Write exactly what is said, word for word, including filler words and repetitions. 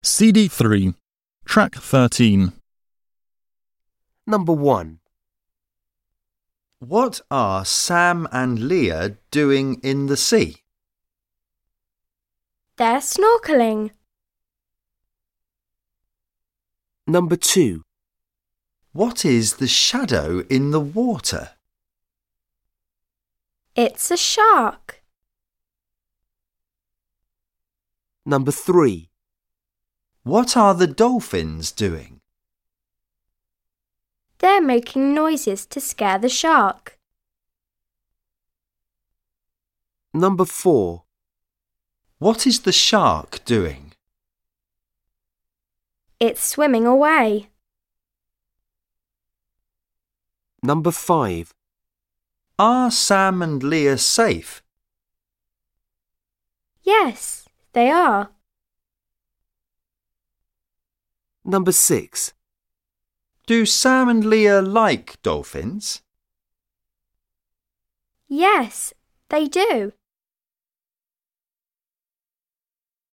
C D three, Track thirteen. Number one. What are Sam and Leah doing in the sea? They're snorkeling. Number two. What is the shadow in the water? It's a shark. Number three. What are the dolphins doing? They're making noises to scare the shark. Number four. What is the shark doing? It's swimming away. Number five. Are Sam and Leah safe? Yes, they are. Number six. Do Sam and Leah like dolphins? Yes, they do.